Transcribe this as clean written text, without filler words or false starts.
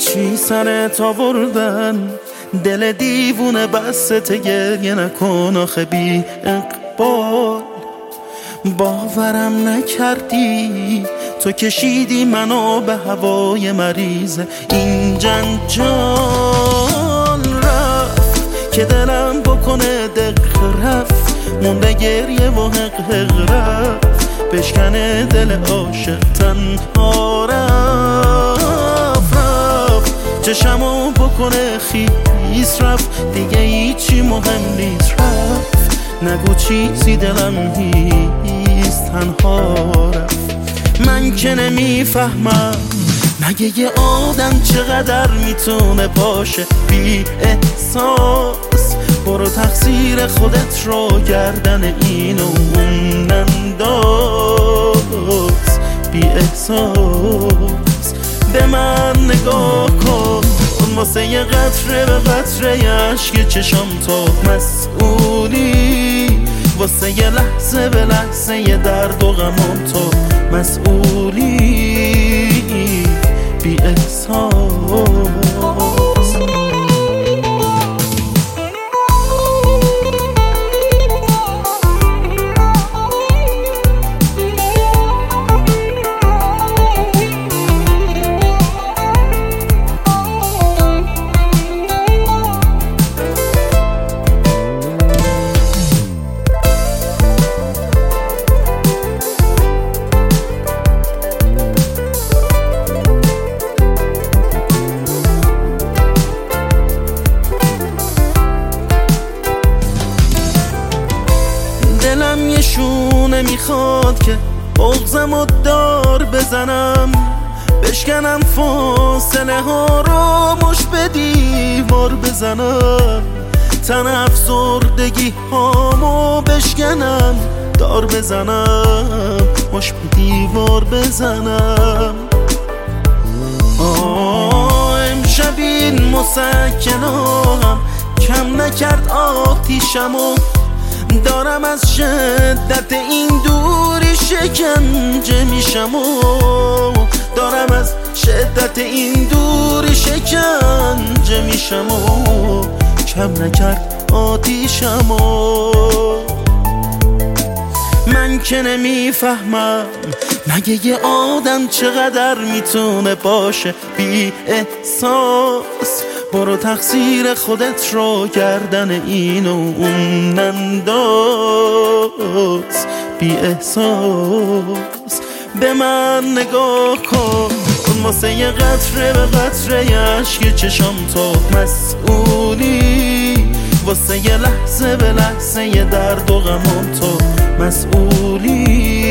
چی سرت آوردن؟ دل دیوونه بسته گریه نکن آخه بی اقبال. باورم نکردی تو کشیدی منو به هوای مریض این جنجال. رفت که دلم بکنه دق رفت، مونده گریه و حق رفت، بشکنه دل عاشق تنها رفت. چشمو بکنه خیس رفت، دیگه هیچی مهم نیست رفت. نگو چیزی دلم هیست تنها رفت. من که نمیفهمم مگه یه آدم چقدر میتونه باشه بی احساس. برو تقصیر خودت رو گردن اینو اون ننداز. بی احساس به من نگاه کن، واسه یه قطره به قطره عشق چشم تو مسئولی. واسه یه لحظه به لحظه یه درد و غمم تو مسئولی. بی احساس دلم یه شونه میخواد که بغضم و دار بزنم، بشکنم فاصله ها رو مش به دیوار بزنم. تن افسردگی هامو بشکنم دار بزنم، مش به دیوار بزنم. امشب این مسکنام کم نکرد آتیشمو، دارم از شدت این دوری شکنجه میشم و دارم از شدت این دوری شکنجه میشم و کم نکرد آتیشم و من که نمیفهمم مگه یه آدم چقدر میتونه باشه بی احساس. برو تقصیر خودت رو گردن اینو اون ننداز. بی احساس به من نگاه کن، واسه یه قطره به قطره عشق چشم تو مسئولی. واسه یه لحظه به لحظه یه درد و غمم تو مسئولی.